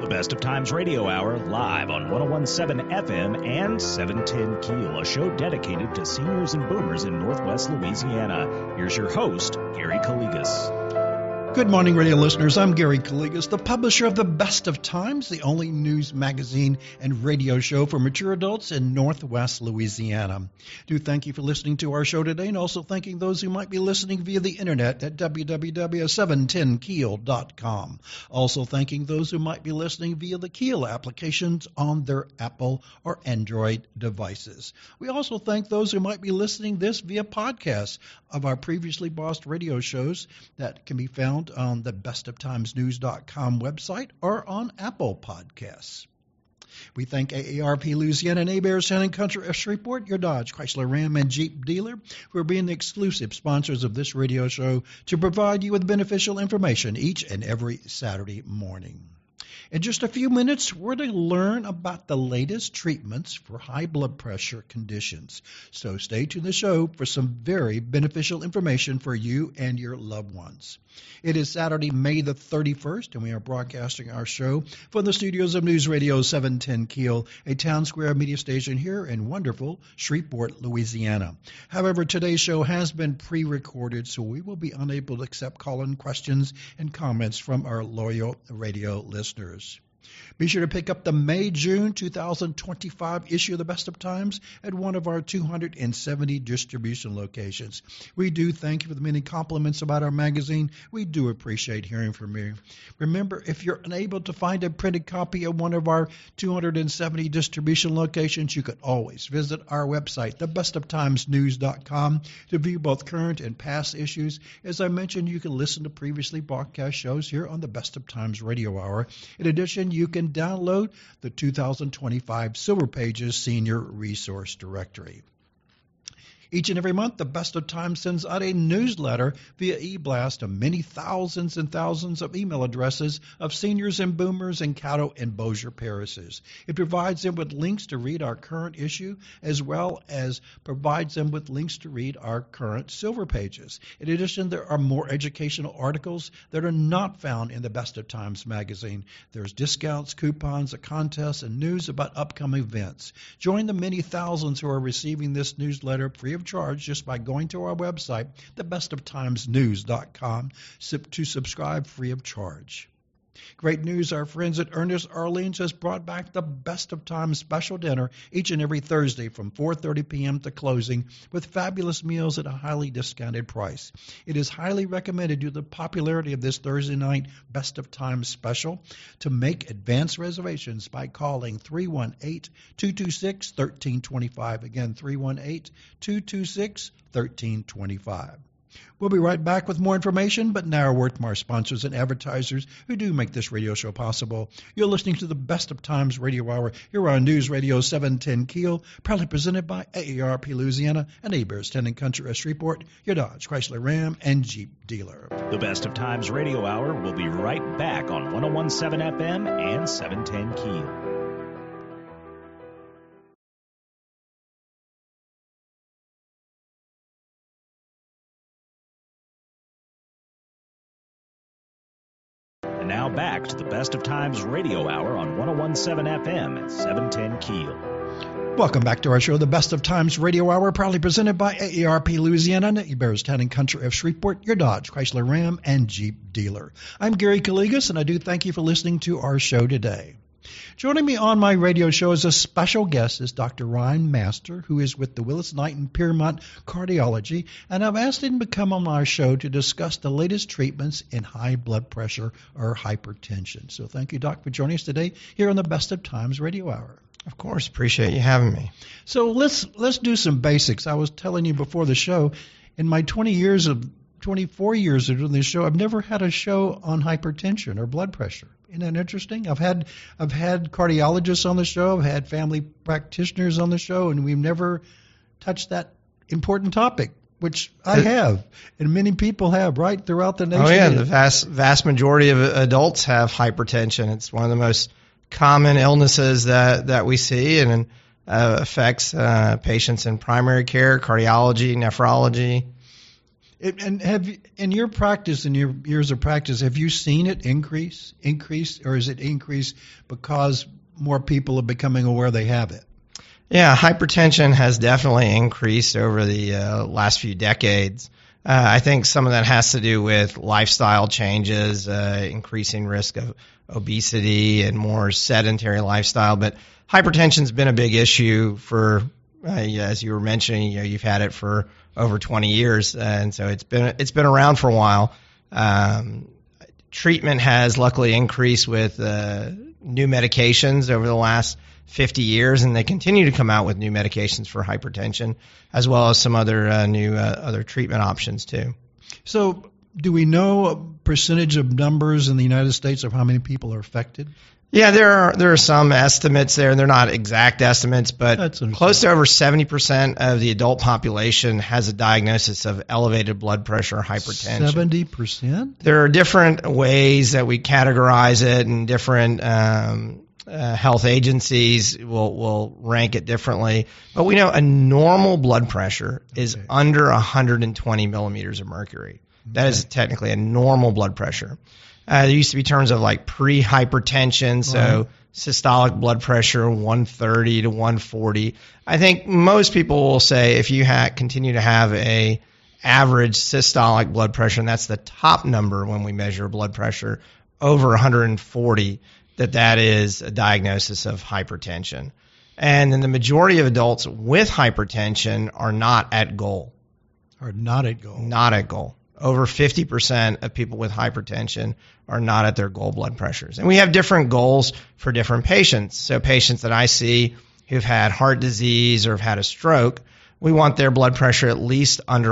Best of Times Radio Hour, live on 101.7 FM and 710 Keel, a show dedicated to seniors and boomers in Northwest Louisiana. Here's your host, Gary Calligas. Good morning, radio listeners. I'm Gary Calligas, the publisher of the Best of Times, the only news magazine and radio show for mature adults in Northwest Louisiana. Do thank you for listening to our show today, and also thanking those who might be listening via the internet at www.710keel.com. Also thanking those who might be listening via the Keel applications on their Apple or Android devices. We also thank those who might be listening this via podcasts of our previously bossed radio shows that can be found on the bestoftimesnews.com website or on Apple Podcasts. We thank AARP Louisiana and Hebert's Town & Country of Shreveport, your Dodge, Chrysler, Ram, and Jeep dealer, for being the exclusive sponsors of this radio show to provide you with beneficial information each and every Saturday morning. In just a few minutes, we're going to learn about the latest treatments for high blood pressure conditions. So stay tuned to the show for some very beneficial information for you and your loved ones. It is Saturday, May the 31st, and we are broadcasting our show from the studios of News Radio 710 Keel, a town square media station here in wonderful Shreveport, Louisiana. However, today's show has been pre-recorded, so we will be unable to accept call-in questions and comments from our loyal radio listeners. Be sure to pick up the May-June 2025 issue of the Best of Times at one of our 270 distribution locations. We do thank you for the many compliments about our magazine. We do appreciate hearing from you. Remember, if you're unable to find a printed copy of one of our 270 distribution locations, you can always visit our website, thebestoftimesnews.com, to view both current and past issues. As I mentioned, you can listen to previously broadcast shows here on the Best of Times Radio Hour. In addition, you can download the 2025 Silver Pages Senior Resource Directory. Each and every month, the Best of Times sends out a newsletter via e-blast to many thousands and thousands of email addresses of seniors and boomers in Caddo and Bossier parishes. It provides them with links to read our current issue, as well as provides them with links to read our current Silver Pages. In addition, there are more educational articles that are not found in the Best of Times magazine. There's discounts, coupons, a contest, and news about upcoming events. Join the many thousands who are receiving this newsletter free of charge just by going to our website, thebestoftimesnews.com, to subscribe free of charge. Great news, our friends at Ernest Arlene's has brought back the Best of Times special dinner each and every Thursday from 4:30 p.m. to closing with fabulous meals at a highly discounted price. It is highly recommended due to the popularity of this Thursday night Best of Times special to make advance reservations by calling 318-226-1325. Again, 318-226-1325. We'll be right back with more information, but now a word from our sponsors and advertisers who do make this radio show possible. You're listening to the Best of Times Radio Hour here on News Radio 710 Keel, proudly presented by AARP Louisiana and Hebert's Town & Country of Shreveport, your Dodge, Chrysler, Ram, and Jeep dealer. The Best of Times Radio Hour will be right back on 101.7 FM and 710 Keel. Now back to the Best of Times Radio Hour on 101.7 FM and 710 Keel. Welcome back to our show, the Best of Times Radio Hour, proudly presented by AARP Louisiana and Hebert's Town & Country of Shreveport, your Dodge, Chrysler, Ram, and Jeep dealer. I'm Gary Calligas, and I do thank you for listening to our show today. Joining me on my radio show as a special guest is Dr. Ryan Master, who is with the Willis Knight and Piermont Cardiology, and I've asked him to come on our show to discuss the latest treatments in high blood pressure or hypertension. So thank you, Doc, for joining us today here on the Best of Times Radio Hour. Of course, appreciate you having me. So let's do some basics. I was telling you before the show, in my 24 years of doing this show, I've never had a show on hypertension or blood pressure. Isn't that interesting? I've had cardiologists on the show, I've had family practitioners on the show, and we've never touched that important topic, which I have, and many people have, right, throughout the nation. Oh yeah, the vast majority of adults have hypertension. It's one of the most common illnesses that we see, and affects patients in primary care, cardiology, nephrology. And have you, in your practice, in your years of practice, have you seen it increase, or is it increase because more people are becoming aware they have it? Yeah, hypertension has definitely increased over the last few decades. I think some of that has to do with lifestyle changes, increasing risk of obesity and more sedentary lifestyle. But hypertension's been a big issue for, as you were mentioning, you've had it for over 20 years, and so it's been around for a while. Treatment has luckily increased with new medications over the last 50 years, and they continue to come out with new medications for hypertension, as well as some other new other treatment options too. So, do we know a percentage of numbers in the United States of how many people are affected? Yeah, there are some estimates there. They're not exact estimates, but close to over 70% of the adult population has a diagnosis of elevated blood pressure or hypertension. 70%? There are different ways that we categorize it, and different health agencies will rank it differently. But we know a normal blood pressure is under 120 millimeters of mercury. That is technically a normal blood pressure. There used to be terms of like pre-hypertension, so systolic blood pressure 130 to 140. I think most people will say if you continue to have a average systolic blood pressure, and that's the top number when we measure blood pressure, over 140, that is a diagnosis of hypertension. And then the majority of adults with hypertension are not at goal. Are not at goal. Not at goal. Over 50% of people with hypertension are not at their goal blood pressures. And we have different goals for different patients. So patients that I see who've had heart disease or have had a stroke, we want their blood pressure at least under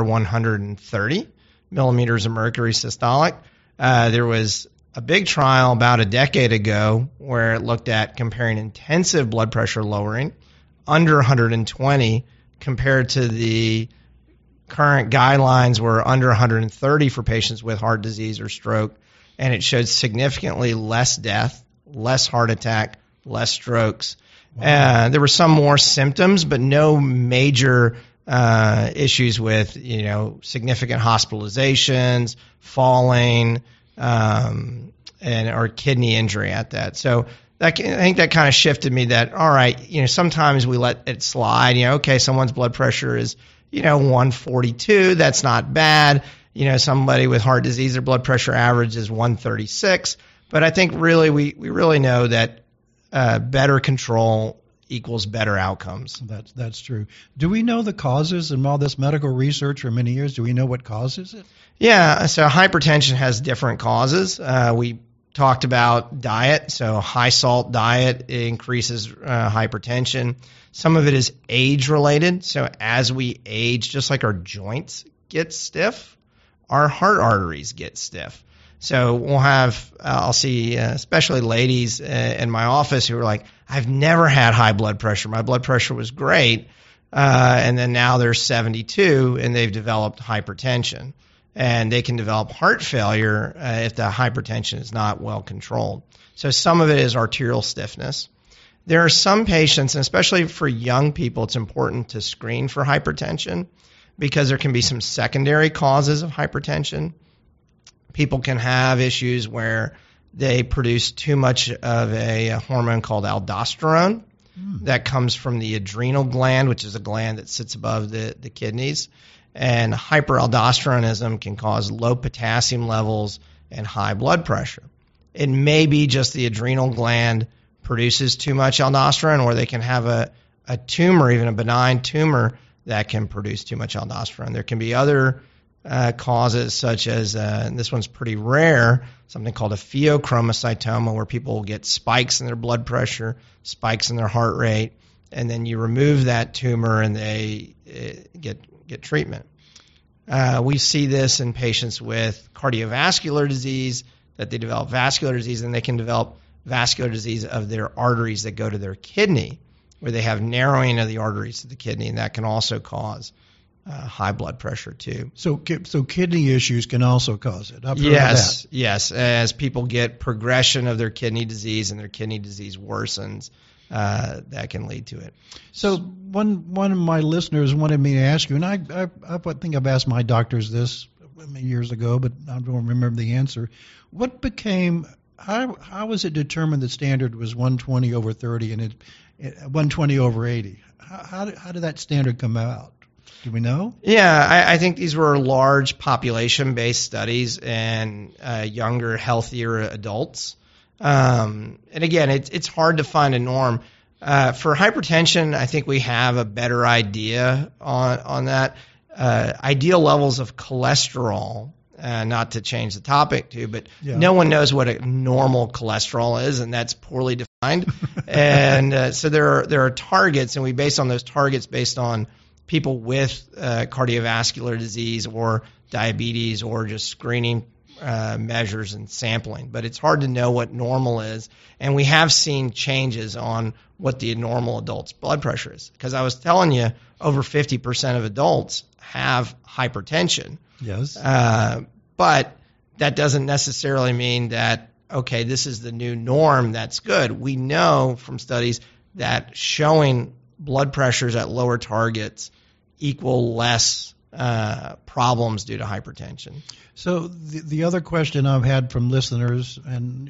130 millimeters of mercury systolic. There was a big trial about a decade ago where it looked at comparing intensive blood pressure lowering under 120 compared to the current guidelines were under 130 for patients with heart disease or stroke, and it showed significantly less death, less heart attack, less strokes. Wow. There were some more symptoms, but no major issues with significant hospitalizations, falling, or kidney injury at that. So I think that kind of shifted me that, all right, sometimes we let it slide. Okay, someone's blood pressure is 142, that's not bad. Somebody with heart disease, their blood pressure average is 136. But I think really we really know that better control equals better outcomes. That's true. Do we know the causes in all this medical research for many years? Do we know what causes it? Yeah, so hypertension has different causes. We talked about diet. So high salt diet increases hypertension. Some of it is age related. So as we age, just like our joints get stiff, our heart arteries get stiff. So we'll have, I'll see especially ladies in my office who are like, I've never had high blood pressure. My blood pressure was great. And then now they're 72 and they've developed hypertension. And they can develop heart failure if the hypertension is not well controlled. So some of it is arterial stiffness. There are some patients, and especially for young people, it's important to screen for hypertension because there can be some secondary causes of hypertension. People can have issues where they produce too much of a hormone called aldosterone that comes from the adrenal gland, which is a gland that sits above the kidneys. And hyperaldosteronism can cause low potassium levels and high blood pressure. It may be just the adrenal gland produces too much aldosterone, or they can have a tumor, even a benign tumor, that can produce too much aldosterone. There can be other causes such as, and this one's pretty rare, something called a pheochromocytoma, where people will get spikes in their blood pressure, spikes in their heart rate, and then you remove that tumor and they get treatment. We see this in patients with cardiovascular disease, that they develop vascular disease, and they can develop vascular disease of their arteries that go to their kidney, where they have narrowing of the arteries to the kidney, and that can also cause high blood pressure too. So kidney issues can also cause it. Yes. As people get progression of their kidney disease and their kidney disease worsens, that can lead to it. So one of my listeners wanted me to ask you, and I think I've asked my doctors this years ago, but I don't remember the answer. What became, how was it determined the standard was 120 over 30 and 120 over 80? How did that standard come out? Do we know? Yeah, I think these were large population-based studies in younger, healthier adults. And again, it's hard to find a norm. For hypertension, I think we have a better idea on that. Ideal levels of cholesterol, not to change the topic too, but no one knows what a normal cholesterol is, and that's poorly defined. And so there are targets, and we base on those targets based on people with cardiovascular disease or diabetes or just screening measures and sampling. But it's hard to know what normal is, and we have seen changes on what the normal adult's blood pressure is. Because I was telling you, over 50% of adults have hypertension. Yes. But that doesn't necessarily mean that, okay, this is the new norm, that's good. We know from studies that showing blood pressures at lower targets equal less problems due to hypertension. So the other question I've had from listeners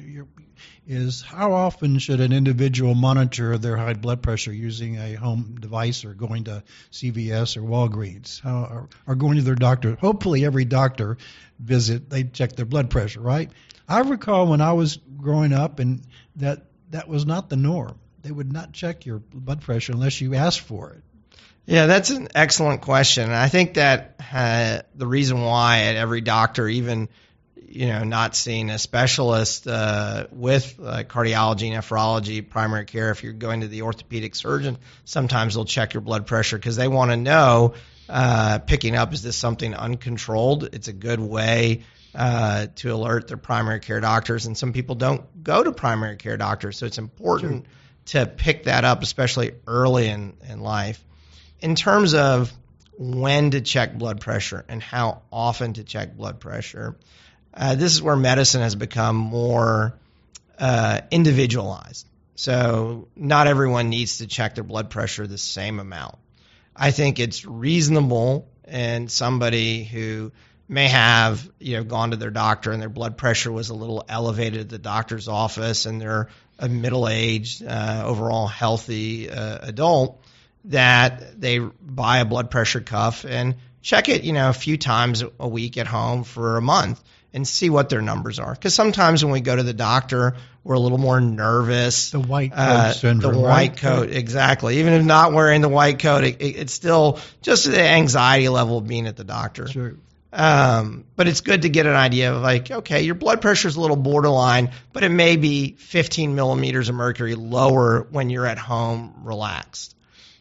is how often should an individual monitor their high blood pressure using a home device or going to CVS or Walgreens or going to their doctor? Hopefully every doctor visit, they check their blood pressure, right? I recall when I was growing up and that was not the norm. They would not check your blood pressure unless you asked for it. Yeah, that's an excellent question. And I think that the reason why at every doctor, even not seeing a specialist with cardiology, nephrology, primary care, if you're going to the orthopedic surgeon, sometimes they'll check your blood pressure because they want to know, picking up, is this something uncontrolled? It's a good way to alert their primary care doctors. And some people don't go to primary care doctors, so it's important to pick that up, especially early in life. In terms of when to check blood pressure and how often to check blood pressure, this is where medicine has become more individualized. So not everyone needs to check their blood pressure the same amount. I think it's reasonable in somebody who may have gone to their doctor and their blood pressure was a little elevated at the doctor's office and they're a middle-aged, overall healthy adult, that they buy a blood pressure cuff and check it, a few times a week at home for a month and see what their numbers are. Because sometimes when we go to the doctor, we're a little more nervous. The white coat syndrome. The white coat, exactly. Even if not wearing the white coat, it's still just the anxiety level of being at the doctor. Sure. But it's good to get an idea of okay, your blood pressure is a little borderline, but it may be 15 millimeters of mercury lower when you're at home relaxed.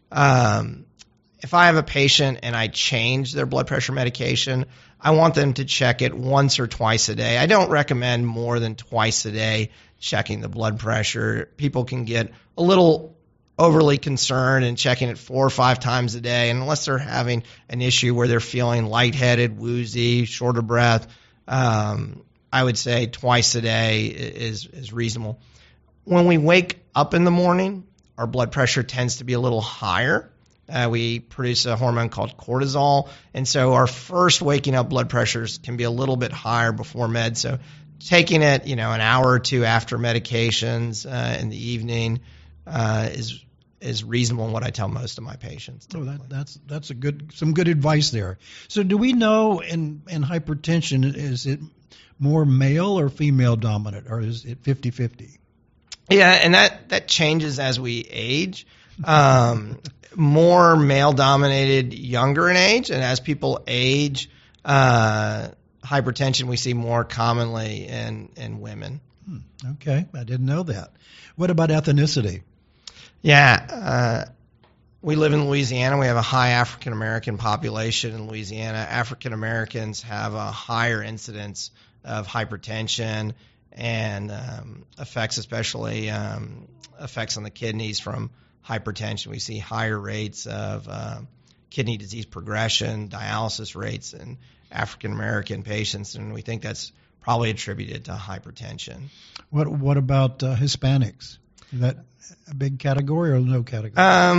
If I have a patient and I change their blood pressure medication, I want them to check it once or twice a day. I don't recommend more than twice a day checking the blood pressure. People can get a little overly concerned and checking it 4 or 5 times a day. And unless they're having an issue where they're feeling lightheaded, woozy, short of breath, I would say twice a day is reasonable. When we wake up in the morning, our blood pressure tends to be a little higher. We produce a hormone called cortisol, and so our first waking up blood pressures can be a little bit higher before med. So taking it, an hour or two after medications in the evening is reasonable in what I tell most of my patients. Oh, that's some good advice there. So do we know in hypertension, is it more male or female dominant, or is it 50-50? Yeah, and that changes as we age. More male-dominated younger in age, and as people age, hypertension we see more commonly in women. Okay, I didn't know that. What about ethnicity? Yeah, we live in Louisiana. We have a high African American population in Louisiana. African Americans have a higher incidence of hypertension and effects, especially effects on the kidneys from hypertension. We see higher rates of kidney disease progression, dialysis rates in African American patients, and we think that's probably attributed to hypertension. What about Hispanics? Is that a big category or no category?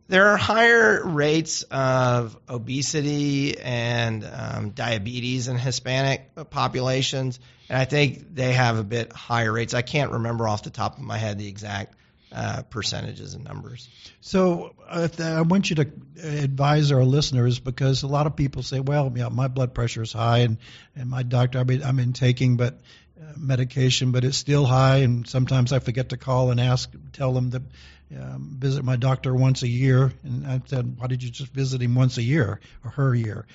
There are higher rates of obesity and diabetes in Hispanic populations, and I think they have a bit higher rates. I can't remember off the top of my head the exact percentages and numbers. So I want you to advise our listeners, because a lot of people say, well, yeah, my blood pressure is high, and my doctor, I'm in taking medication, but it's still high, and sometimes I forget to call and tell them to visit my doctor once a year. And I said, why did you just visit him once a year, or her a year?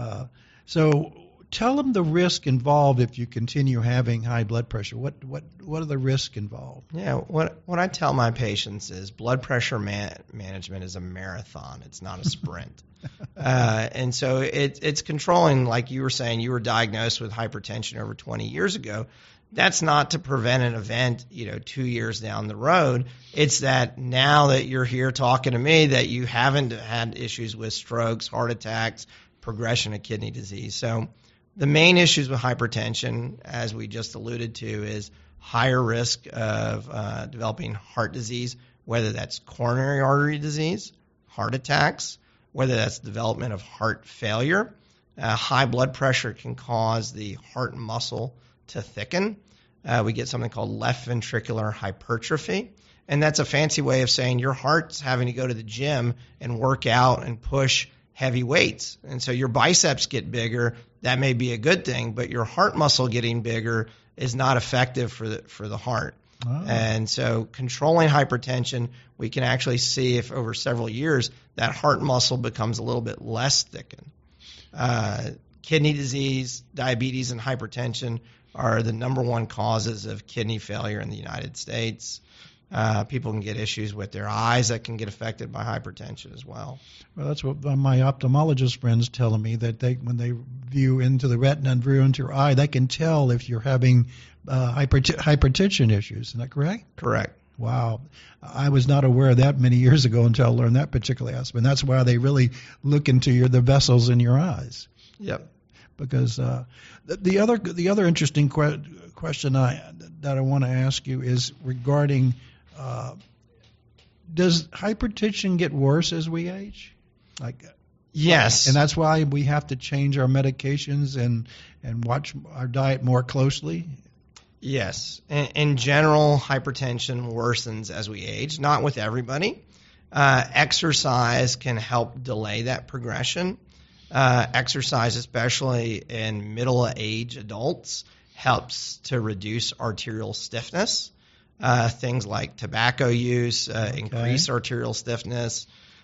So tell them the risk involved if you continue having high blood pressure. What are the risks involved? Yeah, what I tell my patients is blood pressure management is a marathon. It's not a sprint. And so it's controlling, like you were saying, you were diagnosed with hypertension over 20 years ago. That's not to prevent an event, 2 years down the road. It's that now that you're here talking to me, that you haven't had issues with strokes, heart attacks, progression of kidney disease. So the main issues with hypertension, as we just alluded to, is higher risk of developing heart disease, whether that's coronary artery disease, heart attacks, whether that's development of heart failure. High blood pressure can cause the heart muscle to thicken. We get something called left ventricular hypertrophy, and that's a fancy way of saying your heart's having to go to the gym and work out and push heavy weights. And so your biceps get bigger. That may be a good thing, but your heart muscle getting bigger is not effective for the heart. Oh. And so controlling hypertension, we can actually see if over several years that heart muscle becomes a little bit less thickened. Kidney disease, diabetes, and hypertension are the number one causes of kidney failure in the United States. People can get issues with their eyes that can get affected by hypertension as well. Well, that's what my ophthalmologist friends telling me, that when they view into the retina and view into your eye, they can tell if you're having hypertension issues. Isn't that correct? Correct. Wow. I was not aware of that many years ago until I learned that particular aspect. And that's why they really look into the vessels in your eyes. Yep. Because the other interesting question that I want to ask you is regarding, does hypertension get worse as we age? Yes. And that's why we have to change our medications and watch our diet more closely? Yes. In general, hypertension worsens as we age, not with everybody. Exercise can help delay that progression. Exercise, especially in middle-age adults, helps to reduce arterial stiffness. Things like tobacco use increase arterial stiffness.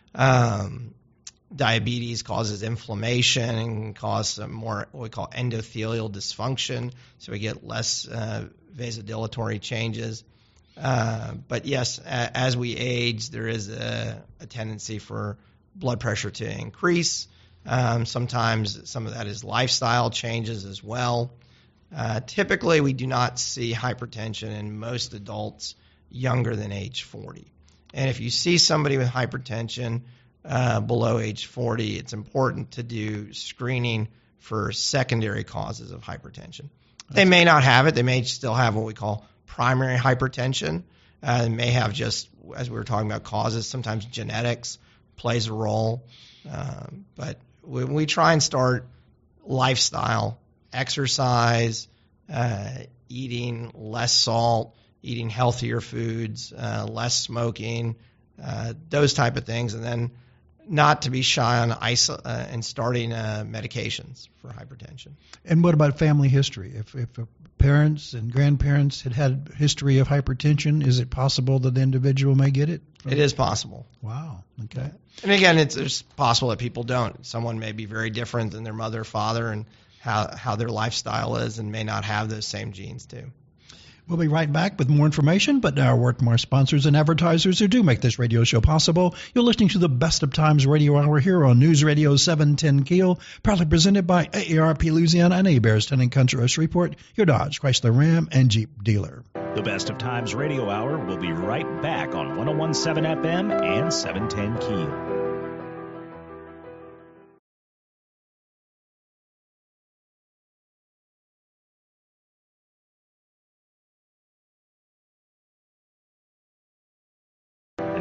Diabetes causes inflammation and cause some more what we call endothelial dysfunction, so we get less vasodilatory changes. But yes, as we age, there is a tendency for blood pressure to increase. Sometimes some of that is lifestyle changes as well. Typically, we do not see hypertension in most adults younger than age 40. And if you see somebody with hypertension below age 40, it's important to do screening for secondary causes of hypertension. They may not have it. They may still have what we call primary hypertension. They may have just, as we were talking about, causes. Sometimes genetics plays a role. But when we try and start lifestyle, exercise, eating less salt, eating healthier foods, less smoking, those type of things, and then not to be shy on and starting medications for hypertension. And what about family history? If parents and grandparents had history of hypertension, is it possible that the individual may get it? It is possible. Wow. Okay. And again, it's possible that people don't. Someone may be very different than their mother or father, and how their lifestyle is, and may not have those same genes too. We'll be right back with more information, but now a word from our sponsors and advertisers who do make this radio show possible. You're listening to the Best of Times Radio Hour here on News Radio 710 Keel, proudly presented by AARP Louisiana and Heberts Town & Country of Shreveport, your Dodge, Chrysler, Ram, and Jeep dealer. The Best of Times Radio Hour will be right back on 101.7 FM and 710 Keel.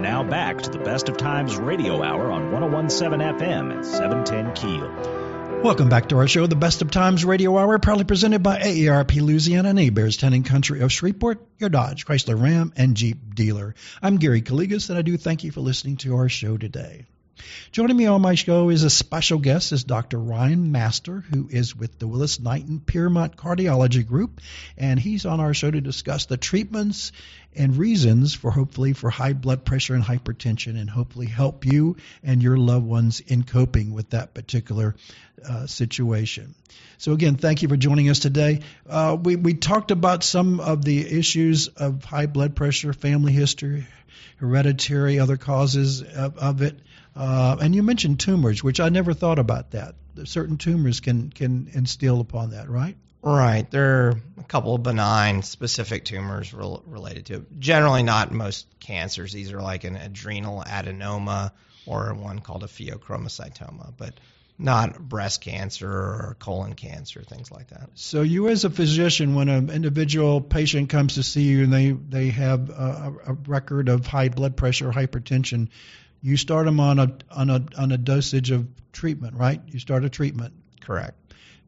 now back to the Best of Times Radio Hour on 101.7 FM and 710 Keel. Welcome back to our show, the Best of Times Radio Hour, proudly presented by AARP Louisiana and Hebert's Town and Country of Shreveport, your Dodge, Chrysler, Ram, and Jeep dealer. I'm Gary Calligas, and I do thank you for listening to our show today. Joining me on my show is a special guest, is Dr. Ryan Master, who is with the Willis Knighton Piermont Cardiology Group, and he's on our show to discuss the treatments and reasons for high blood pressure and hypertension, and hopefully help you and your loved ones in coping with that particular situation. So again, thank you for joining us today. We talked about some of the issues of high blood pressure, family history, hereditary, other causes of it. And you mentioned tumors, which I never thought about that. Certain tumors can instill upon that, right? Right. There are a couple of benign specific tumors related to it. Generally not most cancers. These are like an adrenal adenoma or one called a pheochromocytoma, but not breast cancer or colon cancer, things like that. So you as a physician, when an individual patient comes to see you and they have a record of high blood pressure or hypertension, you start them on a dosage of treatment, right? You start a treatment. Correct.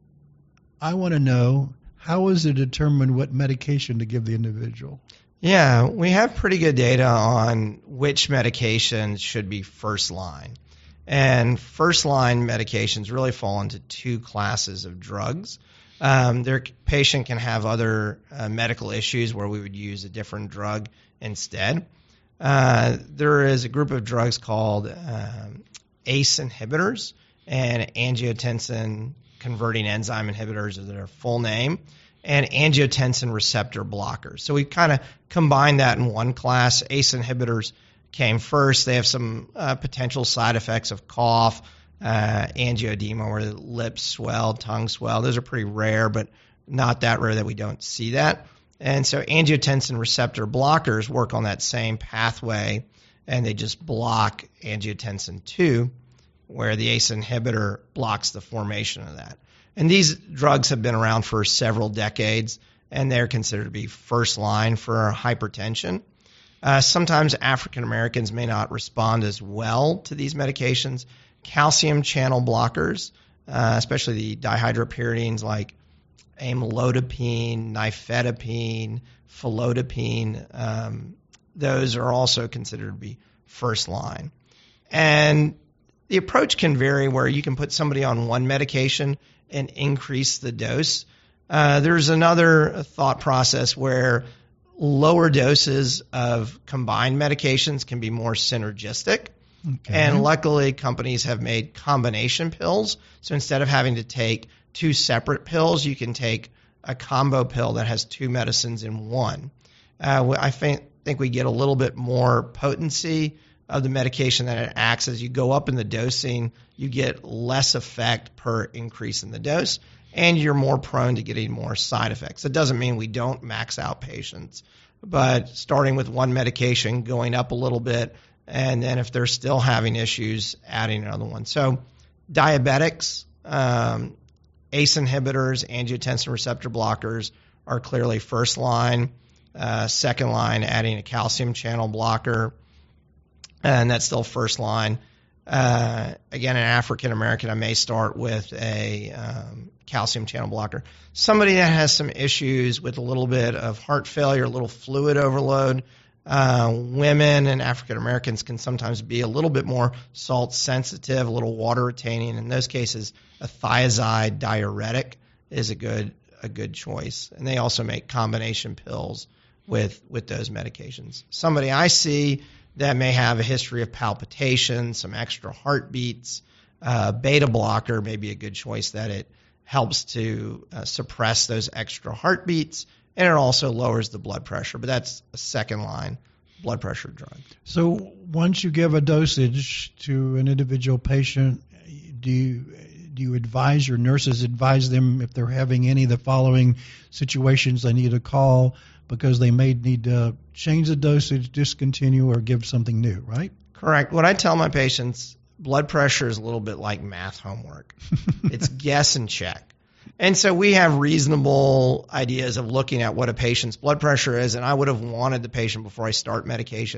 I want to know, how is it determined what medication to give the individual? Yeah, we have pretty good data on which medications should be first line. And first line medications really fall into two classes of drugs. Their patient can have other medical issues where we would use a different drug instead. There is a group of drugs called ACE inhibitors and angiotensin converting enzyme inhibitors is their full name, and angiotensin receptor blockers. So we kind of combine that in one class. ACE inhibitors came first. They have some potential side effects of cough, angioedema where the lips swell, tongue swell. Those are pretty rare, but not that rare that we don't see that. And so angiotensin receptor blockers work on that same pathway, and they just block angiotensin 2, where the ACE inhibitor blocks the formation of that. And these drugs have been around for several decades, and they're considered to be first line for hypertension. Sometimes African Americans may not respond as well to these medications. Calcium channel blockers, especially the dihydropyridines like amlodipine, nifedipine, felodipine, those are also considered to be first line. And the approach can vary where you can put somebody on one medication and increase the dose. There's another thought process where lower doses of combined medications can be more synergistic. Okay. And luckily, companies have made combination pills. So instead of having to take two separate pills, you can take a combo pill that has two medicines in one. I think we get a little bit more potency of the medication that it acts. As you go up in the dosing, you get less effect per increase in the dose, and you're more prone to getting more side effects. It doesn't mean we don't max out patients, but starting with one medication, going up a little bit, and then if they're still having issues, adding another one. So diabetics, ACE inhibitors, angiotensin receptor blockers are clearly first line. Second line, adding a calcium channel blocker, and that's still first line. Again, an African American, I may start with a calcium channel blocker. Somebody that has some issues with a little bit of heart failure, a little fluid overload. Women and African Americans can sometimes be a little bit more salt sensitive, a little water retaining. In those cases, a thiazide diuretic is a good choice. And they also make combination pills with those medications. Somebody I see that may have a history of palpitations, some extra heartbeats, beta blocker may be a good choice, that it helps to suppress those extra heartbeats, and it also lowers the blood pressure. But that's a second line blood pressure drug. So once you give a dosage to an individual patient, do you advise, your nurses advise them if they're having any of the following situations they need to call, because they may need to change the dosage, discontinue, or give something new, right? Correct. What I tell my patients, blood pressure is a little bit like math homework. It's guess and check. And so we have reasonable ideas of looking at what a patient's blood pressure is, and I would have wanted the patient, before I start medication,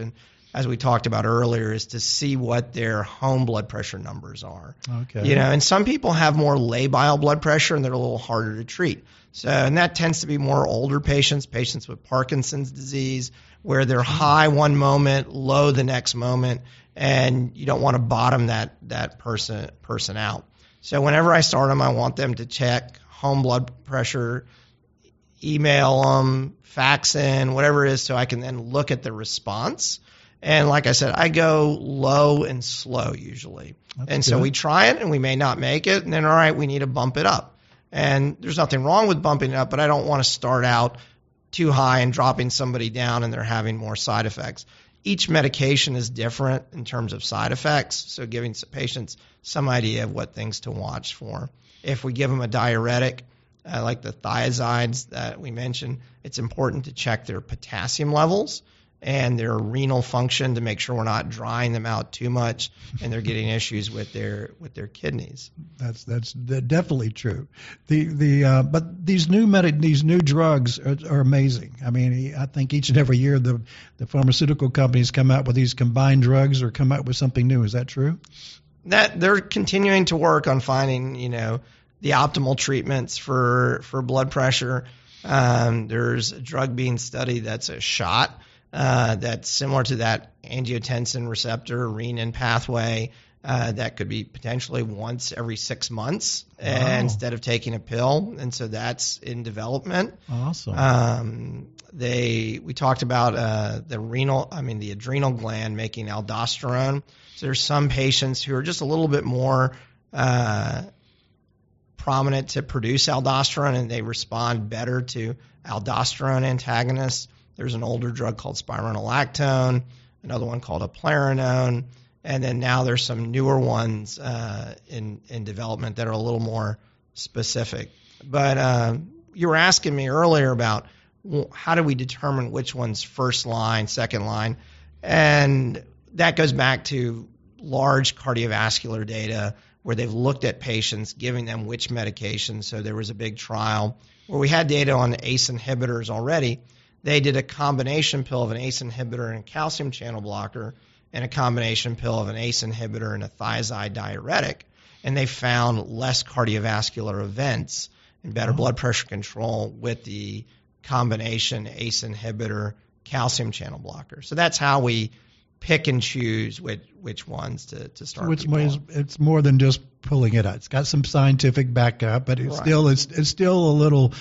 as we talked about earlier, is to see what their home blood pressure numbers are. Okay. And some people have more labile blood pressure and they're a little harder to treat. So, and that tends to be more older patients with Parkinson's disease, where they're high one moment, low the next moment, and you don't want to bottom that person out. So whenever I start them, I want them to check home blood pressure, email them, fax in, whatever it is, so I can then look at the response. And like I said, I go low and slow usually. So we try it and we may not make it, and then, all right, we need to bump it up. And there's nothing wrong with bumping it up, but I don't want to start out too high and dropping somebody down and they're having more side effects. Each medication is different in terms of side effects, so giving patients some idea of what things to watch for. If we give them a diuretic, like the thiazides that we mentioned, it's important to check their potassium levels and their renal function to make sure we're not drying them out too much and they're getting issues with their kidneys. That's definitely true. But these new drugs are amazing. I mean, I think each and every year the pharmaceutical companies come out with these combined drugs or come out with something new. Is that true? That they're continuing to work on finding, the optimal treatments for blood pressure. There's a drug being studied that's a shot. That's similar to that angiotensin receptor, renin pathway, that could be potentially once every 6 months instead of taking a pill. And so that's in development. Awesome. We talked about the adrenal gland making aldosterone. So there's some patients who are just a little bit more prominent to produce aldosterone, and they respond better to aldosterone antagonists. There's an older drug called spironolactone, another one called eplerenone, and then now there's some newer ones in development that are a little more specific. But you were asking me earlier about how do we determine which one's first line, second line, and that goes back to large cardiovascular data where they've looked at patients, giving them which medication. So there was a big trial where we had data on ACE inhibitors already. They did a combination pill of an ACE inhibitor and a calcium channel blocker and a combination pill of an ACE inhibitor and a thiazide diuretic, and they found less cardiovascular events and better blood pressure control with the combination ACE inhibitor calcium channel blocker. So that's how we pick and choose which ones to start. Which ways? It's more than just pulling it out. It's got some scientific backup, but it's still a little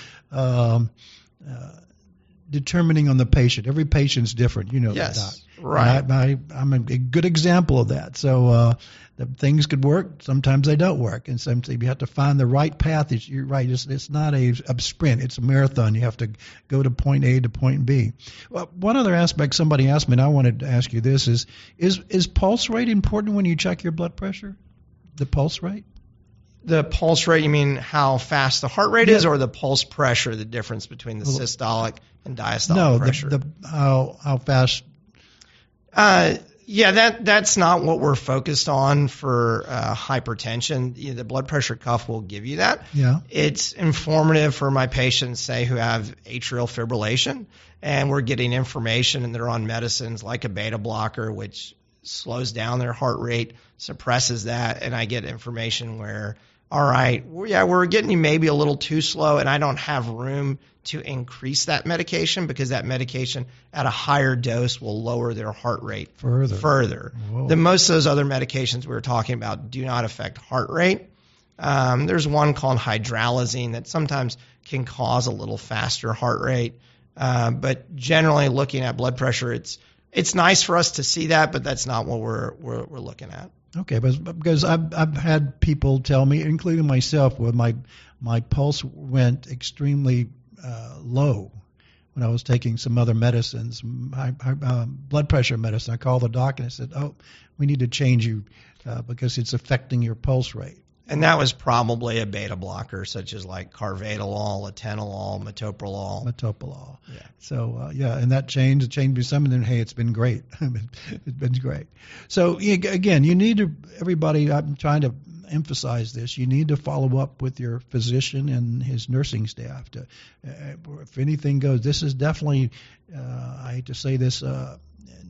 determining on the patient. Every patient's different, yes, that, Doc. Right. I'm a good example of that. So the things could work, sometimes they don't work, and sometimes you have to find the right path. You're right. It's not a sprint. It's a marathon. You have to go to point A to point B. Well, one other aspect somebody asked me, and I wanted to ask you this: is pulse rate important when you check your blood pressure? The pulse rate? The pulse rate, you mean how fast the heart rate is, or the pulse pressure, the difference between the systolic and diastolic pressure? No, how fast. That's not what we're focused on for hypertension. The blood pressure cuff will give you that. Yeah. It's informative for my patients, say, who have atrial fibrillation, and we're getting information and they're on medicines like a beta blocker, which slows down their heart rate, suppresses that, and I get information where, all right, we're getting you maybe a little too slow, and I don't have room to increase that medication because that medication at a higher dose will lower their heart rate further. Than most of those other medications we were talking about do not affect heart rate. There's one called hydralazine that sometimes can cause a little faster heart rate, but generally looking at blood pressure, it's nice for us to see that, but that's not what we're looking at. Okay, because I've had people tell me, including myself, where my pulse went extremely low when I was taking some other medicines, blood pressure medicine. I called the doc and I said, "Oh, we need to change you because it's affecting your pulse rate." And that was probably a beta blocker, such as like carvedilol, atenolol, metoprolol. Yeah. So and that changed me some, and then hey, it's been great. It's been great. So again, you need to, everybody. I'm trying to emphasize this. You need to follow up with your physician and his nursing staff. If anything goes, this is definitely. I hate to say this.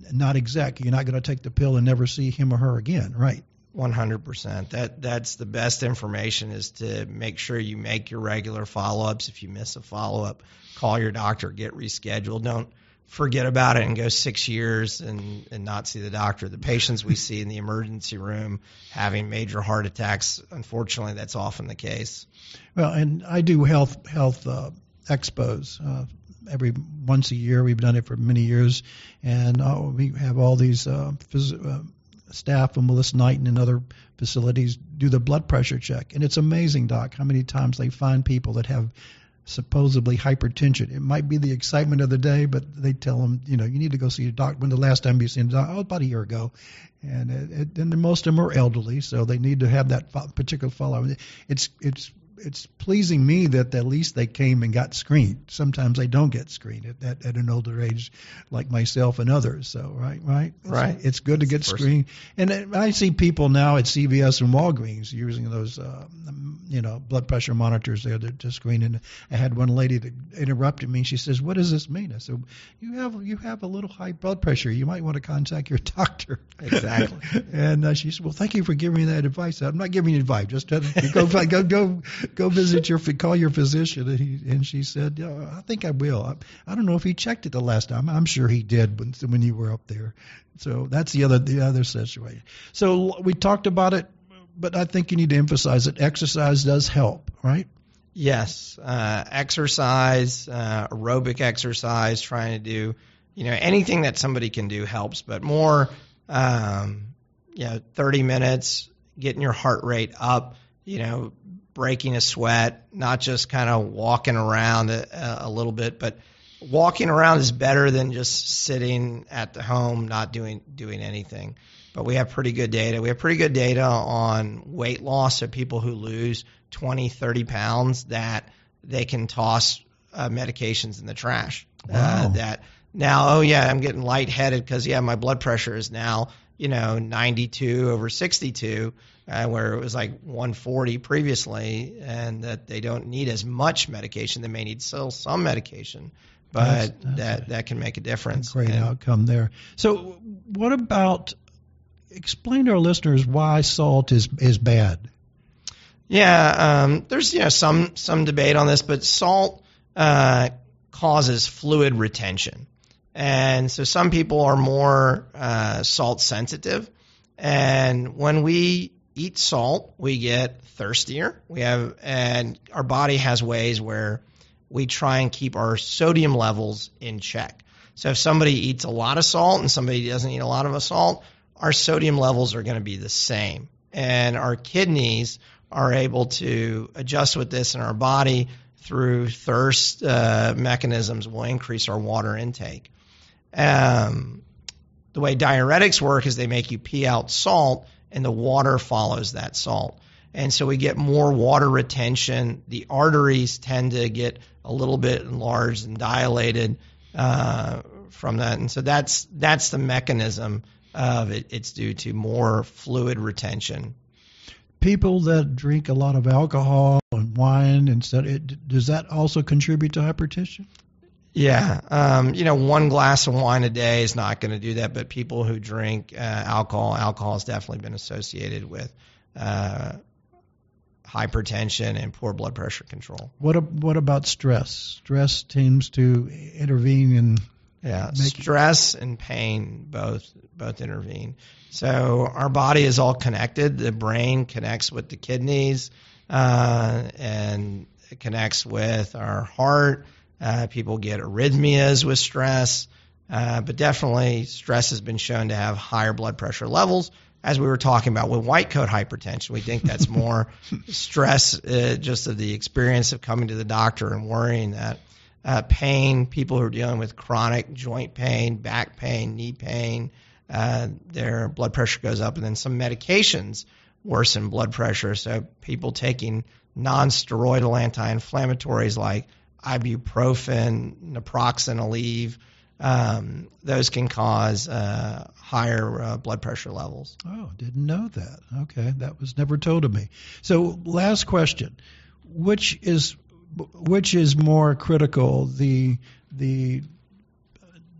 not exact. You're not going to take the pill and never see him or her again, right? 100%. That's the best information, is to make sure you make your regular follow-ups. If you miss a follow-up, call your doctor, get rescheduled. Don't forget about it and go 6 years and not see the doctor. The patients we see in the emergency room having major heart attacks, unfortunately, that's often the case. Well, and I do health expos every once a year. We've done it for many years, and we have all these staff from Willis Knighton and other facilities do the blood pressure check. And it's amazing, Doc, how many times they find people that have supposedly hypertension. It might be the excitement of the day, but they tell them, you need to go see your doctor. When the last time you seen a doctor? Oh, about a year ago. And most of them are elderly, so they need to have that particular follow-up. It's pleasing me that at least they came and got screened. Sometimes they don't get screened at an older age, like myself and others. So right. It's good to get screened. And I see people now at CVS and Walgreens using those blood pressure monitors there to screen. And I had one lady that interrupted me. She says, "What does this mean?" I said, "You have a little high blood pressure. You might want to contact your doctor." Exactly. And she said, "Well, thank you for giving me that advice." I'm not giving you advice. Just go visit call your physician. And she said, "Yeah, I think I will." I don't know if he checked it the last time. I'm sure he did when you were up there. So that's the other situation. So we talked about it, but I think you need to emphasize that exercise does help, right? Yes, exercise, aerobic exercise, trying to do, anything that somebody can do helps, but more, 30 minutes, getting your heart rate up, breaking a sweat, not just kind of walking around a little bit, but walking around is better than just sitting at the home, not doing anything. But we have pretty good data. We have pretty good data on weight loss, so people who lose 20, 30 pounds, that they can toss medications in the trash. Wow. That now, I'm getting lightheaded because, my blood pressure is now, 92 over 62, where it was like 140 previously, and that they don't need as much medication. They may need still some medication, but that can make a difference. Great outcome there. So what about, explain to our listeners why salt is bad. Yeah, there's some debate on this, but salt causes fluid retention. And so some people are more salt sensitive. And when we eat salt, we get thirstier. And our body has ways where we try and keep our sodium levels in check. So if somebody eats a lot of salt and somebody doesn't eat a lot of salt, our sodium levels are going to be the same. And our kidneys are able to adjust with this, in our body through thirst mechanisms will increase our water intake. The way diuretics work is they make you pee out salt, and the water follows that salt. And so we get more water retention. The arteries tend to get a little bit enlarged and dilated from that. And so that's the mechanism of it. It's due to more fluid retention. People that drink a lot of alcohol and wine, does that also contribute to hypertension? Yeah. One glass of wine a day is not going to do that, but people who drink alcohol has definitely been associated with hypertension and poor blood pressure control. What about stress? Stress seems to intervene in stress and pain both intervene. So our body is all connected. The brain connects with the kidneys, and it connects with our heart. People get arrhythmias with stress, but definitely stress has been shown to have higher blood pressure levels. As we were talking about with white coat hypertension, we think that's more stress, just of the experience of coming to the doctor and worrying that. Pain, people who are dealing with chronic joint pain, back pain, knee pain, their blood pressure goes up, and then some medications worsen blood pressure. So people taking non-steroidal anti-inflammatories like ibuprofen, naproxen, Aleve, those can cause higher blood pressure levels. Oh, didn't know that. Okay, that was never told to me. So last question, which is more critical, the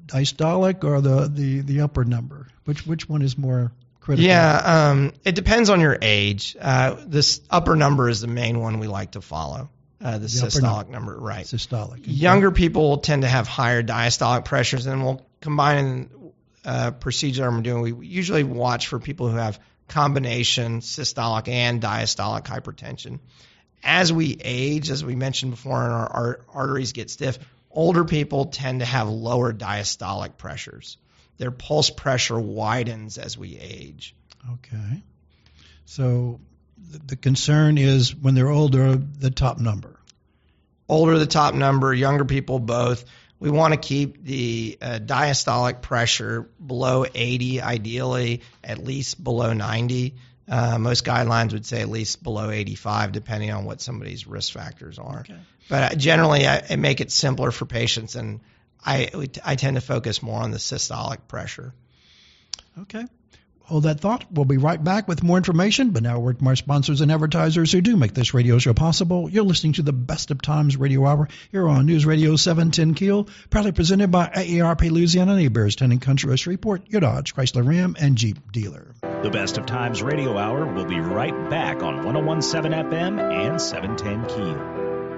diastolic or the upper number? Which one is more critical? Yeah, it depends on your age. This upper number is the main one we like to follow. The systolic number, right? Systolic. Okay. Younger people tend to have higher diastolic pressures, and we'll combine procedure I'm doing. We usually watch for people who have combination systolic and diastolic hypertension. As we age, as we mentioned before, and our arteries get stiff, older people tend to have lower diastolic pressures. Their pulse pressure widens as we age. Okay. So the concern is when they're older, the top number. Older, the top number, younger people, both. We want to keep the diastolic pressure below 80, ideally at least below 90. Most guidelines would say at least below 85, depending on what somebody's risk factors are. Okay. But generally, I make it simpler for patients, and I tend to focus more on the systolic pressure. Okay. Hold that thought. We'll be right back with more information, but now a word from our sponsors and advertisers who do make this radio show possible. You're listening to the Best of Times Radio Hour here on News Radio 710 Keel, proudly presented by AARP Louisiana Neighbors, Town and Country of Shreveport, your Dodge, Chrysler, Ram, and Jeep dealer. The Best of Times Radio Hour will be right back on 101.7 FM and 710 Keel.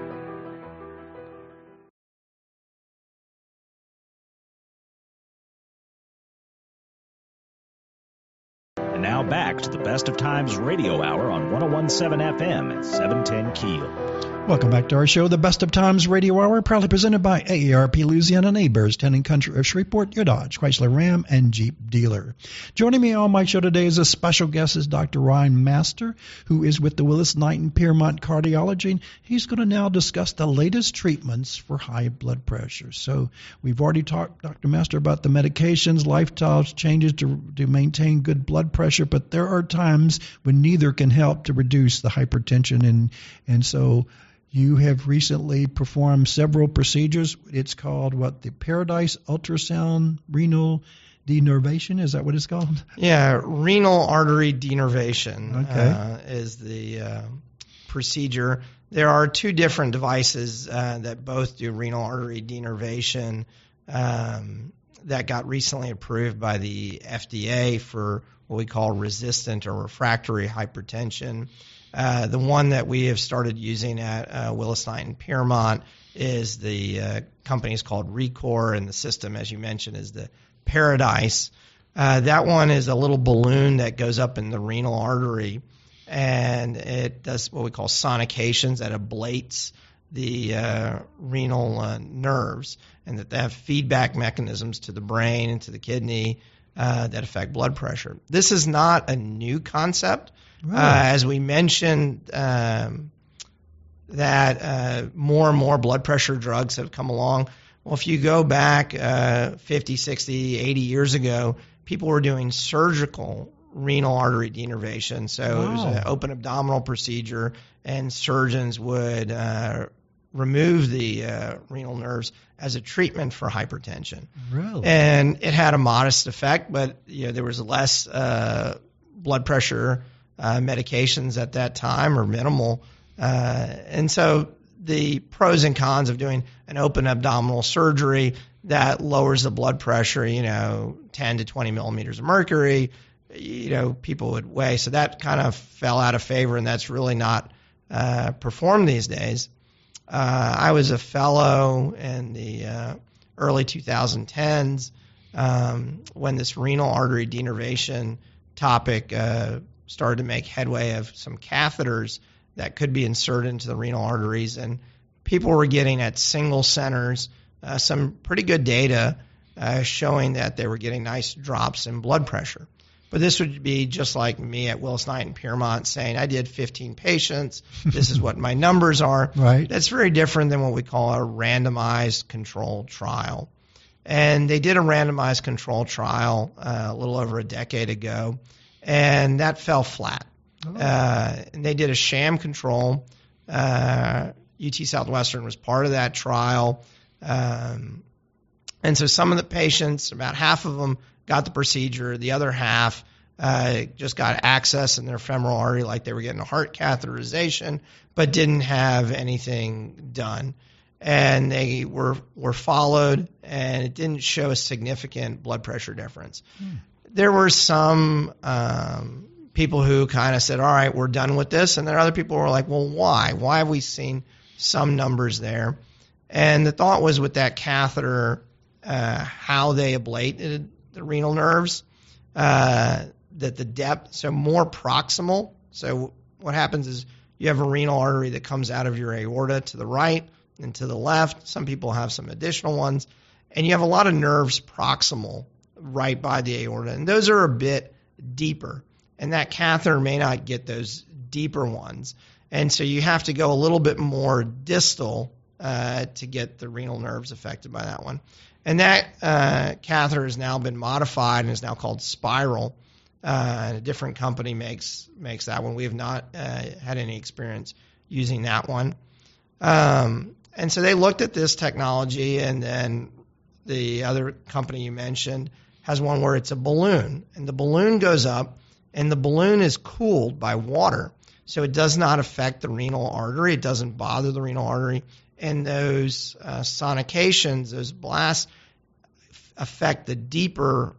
Now back to the Best of Times Radio Hour on 101.7 FM and 710 Keel. Welcome back to our show, the Best of Times Radio Hour, proudly presented by AARP Louisiana Neighbors, Town and Country of Shreveport, your Dodge, Chrysler, Ram, and Jeep dealer. Joining me on my show today as a special guest is Dr. Ryan Master, who is with the Willis Knighton Piermont Cardiology. He's going to now discuss the latest treatments for high blood pressure. So we've already talked, Dr. Master, about the medications, lifestyle changes to maintain good blood pressure, but there are times when neither can help to reduce the hypertension, and so you have recently performed several procedures. It's called the Paradise Ultrasound Renal Denervation. Is that what it's called? Yeah, renal artery denervation is the procedure. There are two different devices that both do renal artery denervation that got recently approved by the FDA for what we call resistant or refractory hypertension. The one that we have started using at Willis Knighton Piermont is the company is called ReCor, and the system, as you mentioned, is the Paradise. That one is a little balloon that goes up in the renal artery, and it does what we call sonications that ablates the renal nerves, and that they have feedback mechanisms to the brain and to the kidney that affect blood pressure. This is not a new concept. Right. As we mentioned, that more and more blood pressure drugs have come along. Well, if you go back 50, 60, 80 years ago, people were doing surgical renal artery denervation. So It was an open abdominal procedure, and surgeons would remove the renal nerves as a treatment for hypertension. Really? And it had a modest effect, but there was less blood pressure medications at that time, or minimal. And so the pros and cons of doing an open abdominal surgery that lowers the blood pressure, 10 to 20 millimeters of mercury, people would weigh. So that kind of fell out of favor, and that's really not performed these days. I was a fellow in the early 2010s when this renal artery denervation topic started to make headway of some catheters that could be inserted into the renal arteries, and people were getting at single centers some pretty good data showing that they were getting nice drops in blood pressure. But this would be just like me at Willis Knighton Piermont saying, I did 15 patients, this is what my numbers are. Right. That's very different than what we call a randomized controlled trial. And they did a randomized controlled trial a little over a decade ago, and that fell flat. And they did a sham control. UT Southwestern was part of that trial. And so some of the patients, about half of them, got the procedure. The other half just got access in their femoral artery like they were getting a heart catheterization, but didn't have anything done. and they were followed, and it didn't show a significant blood pressure difference. There were some people who kind of said, all right, we're done with this. And then other people were like, well, why? Why have we seen some numbers there? And the thought was with that catheter, how they ablated the renal nerves, that the depth, so more proximal. So what happens is you have a renal artery that comes out of your aorta to the right and to the left. Some people have some additional ones. And you have a lot of nerves proximal right by the aorta. And those are a bit deeper. And that catheter may not get those deeper ones. And so you have to go a little bit more distal to get the renal nerves affected by that one. And that catheter has now been modified and is now called Spiral. And a different company makes that one. We have not had any experience using that one. And so they looked at this technology, and then the other company you mentioned has one where it's a balloon. And the balloon goes up, and the balloon is cooled by water. So it does not affect the renal artery. It doesn't bother the renal artery. And those sonications, those blasts, affect the deeper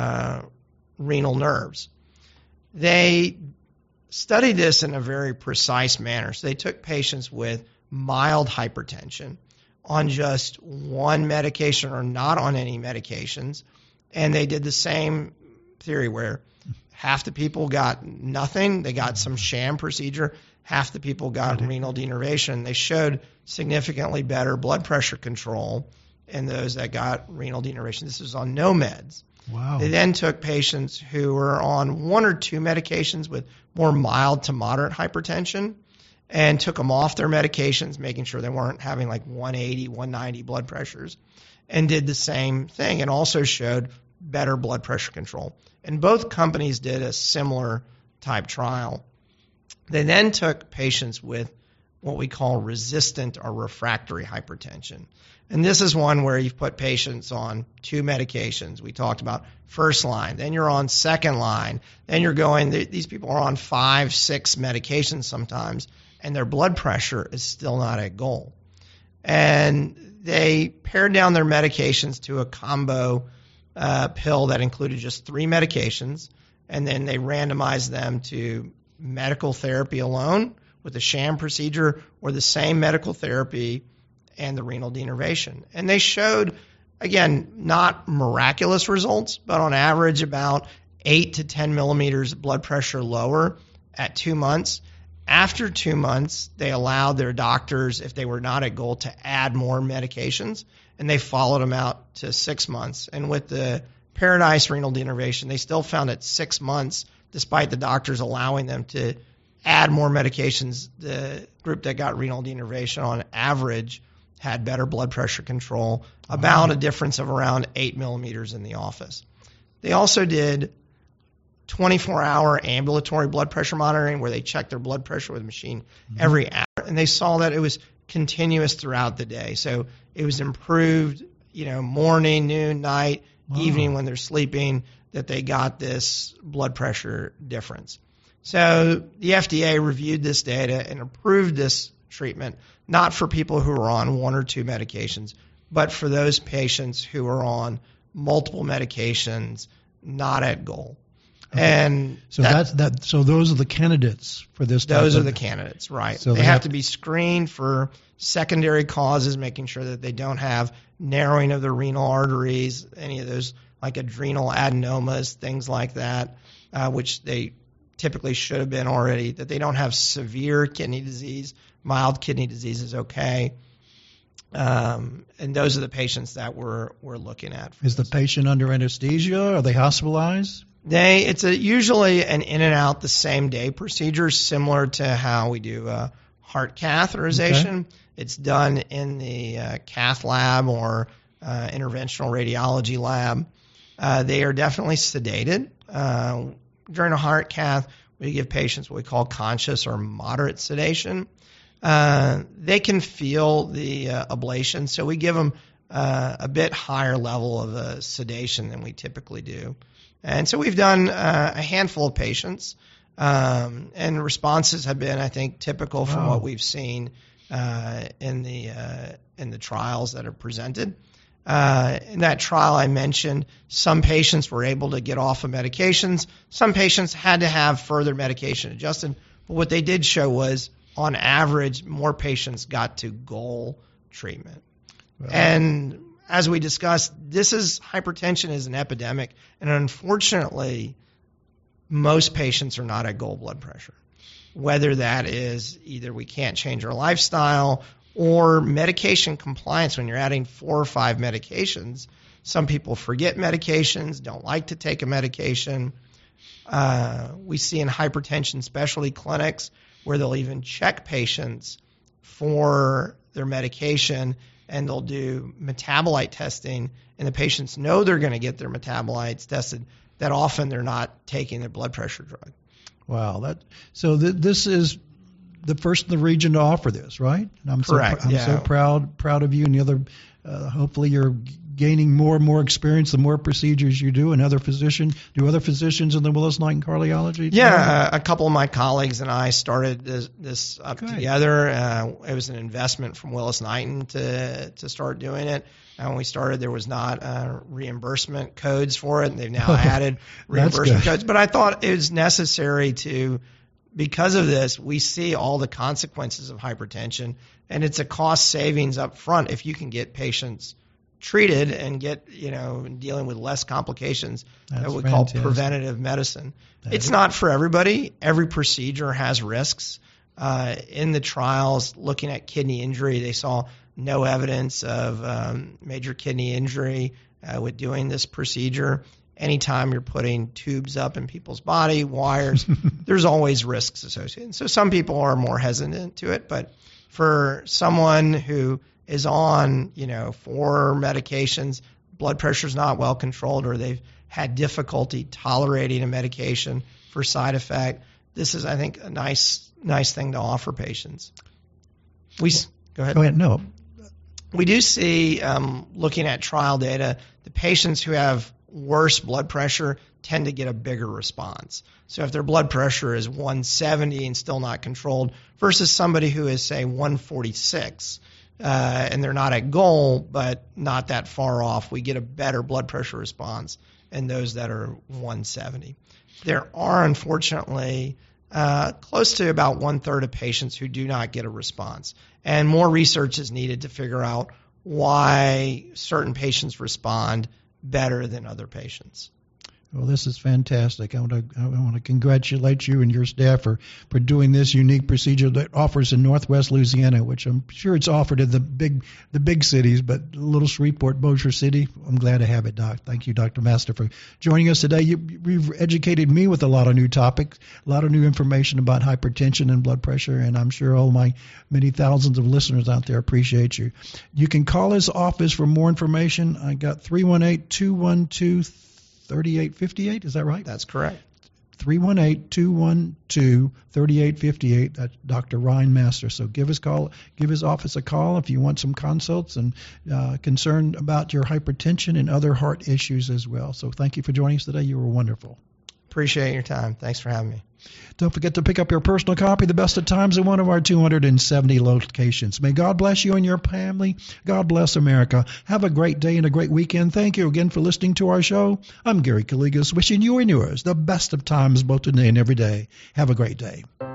renal nerves. They studied this in a very precise manner. So they took patients with mild hypertension on just one medication or not on any medications, and they did the same theory where half the people got nothing. They got some sham procedure. Half the people got renal denervation. They showed significantly better blood pressure control in those that got renal denervation. This was on no meds. Wow. They then took patients who were on one or two medications with more mild to moderate hypertension and took them off their medications, making sure they weren't having like 180, 190 blood pressures, and did the same thing and also showed better blood pressure control. And both companies did a similar type trial. They then took patients with what we call resistant or refractory hypertension. And this is one where you've put patients on two medications. We talked about first line, then you're on second line, then you're going, these people are on 5, 6 medications sometimes, and their blood pressure is still not at goal. And they pared down their medications to a combo pill that included just 3 medications, and then they randomized them to medical therapy alone with a sham procedure or the same medical therapy and the renal denervation. And they showed, again, not miraculous results, but on average about 8 to 10 millimeters blood pressure lower at 2 months. After 2 months, they allowed their doctors, if they were not at goal, to add more medications, and they followed them out to 6 months. And with the Paradise renal denervation, they still found at 6 months, despite the doctors allowing them to add more medications, the group that got renal denervation on average had better blood pressure control, about a difference of around 8 millimeters in the office. They also did 24-hour ambulatory blood pressure monitoring where they checked their blood pressure with a machine every hour, and they saw that it was continuous throughout the day. So it was improved, morning, noon, night, evening when they're sleeping, that they got this blood pressure difference. So the FDA reviewed this data and approved this treatment, not for people who are on 1 or 2 medications, but for those patients who are on multiple medications, not at goal. Okay. And so so those are the candidates for this. Those are the candidates, right? So they have to be screened for secondary causes, making sure that they don't have narrowing of the renal arteries, any of those like adrenal adenomas, things like that, which they typically should have been already, that they don't have severe kidney disease. Mild kidney disease is okay. And those are the patients that we're looking at. Is the patient under anesthesia? Are they hospitalized? It's usually an in and out the same day procedure, similar to how we do heart catheterization. Okay. It's done in the cath lab or interventional radiology lab. They are definitely sedated. During a heart cath, we give patients what we call conscious or moderate sedation. They can feel the ablation, so we give them a bit higher level of sedation than we typically do. And so we've done a handful of patients, and responses have been, I think, typical from what we've seen in the trials that are presented. In that trial I mentioned, some patients were able to get off of medications. Some patients had to have further medication adjusted. But what they did show was, on average, more patients got to goal treatment. Right. And as we discussed, hypertension is an epidemic, and unfortunately, most patients are not at goal blood pressure. Whether that is either we can't change our lifestyle or medication compliance. When you're adding 4 or 5 medications, some people forget medications, don't like to take a medication. We see in hypertension specialty clinics where they'll even check patients for their medication, and they'll do metabolite testing, and the patients know they're going to get their metabolites tested, that often they're not taking their blood pressure drug. Wow. This is the first in the region to offer this, right? And I'm correct. I'm so proud of you, and the other. Hopefully, you're gaining more and more experience the more procedures you do. And other physicians in the Willis-Knighton cardiology? Yeah, a couple of my colleagues and I started this up together. It was an investment from Willis-Knighton to start doing it. And when we started, there was not reimbursement codes for it, and they've now added reimbursement codes. But I thought it was necessary because of this, we see all the consequences of hypertension, and it's a cost savings up front if you can get patients treated and get, dealing with less complications. That we call preventative medicine. It's not for everybody. Every procedure has risks. In the trials looking at kidney injury, they saw no evidence of major kidney injury with doing this procedure. Anytime you're putting tubes up in people's body, wires, there's always risks associated. So some people are more hesitant to it, but for someone who is on, 4 medications, blood pressure's not well controlled, or they've had difficulty tolerating a medication for side effect, this is, I think, a nice thing to offer patients. Go ahead. No. We do see, looking at trial data, the patients who have worse blood pressure tend to get a bigger response. So if their blood pressure is 170 and still not controlled versus somebody who is, say, 146, and they're not at goal but not that far off, we get a better blood pressure response in those that are 170. There are, unfortunately, close to about 1/3 of patients who do not get a response. And more research is needed to figure out why certain patients respond better than other patients. Well, this is fantastic. I want to congratulate you and your staff for doing this unique procedure that offers in Northwest Louisiana, which I'm sure it's offered in the big cities, but Little Shreveport, Bossier City, I'm glad to have it, Doc. Thank you, Dr. Master, for joining us today. You've educated me with a lot of new topics, a lot of new information about hypertension and blood pressure, and I'm sure all my many thousands of listeners out there appreciate you. You can call his office for more information. I got 318-212-3858. Is that right? That's correct. 318-212-3858. That's Dr. Ryan Master. So give his office a call if you want some consults and concerned about your hypertension and other heart issues as well. So thank you for joining us today. You were wonderful. Appreciate your time. Thanks for having me. Don't forget to pick up your personal copy of The Best of Times in one of our 270 locations. May God bless you and your family. God bless America. Have a great day and a great weekend. Thank you again for listening to our show. I'm Gary Calligas, wishing you and yours the best of times both today and every day. Have a great day.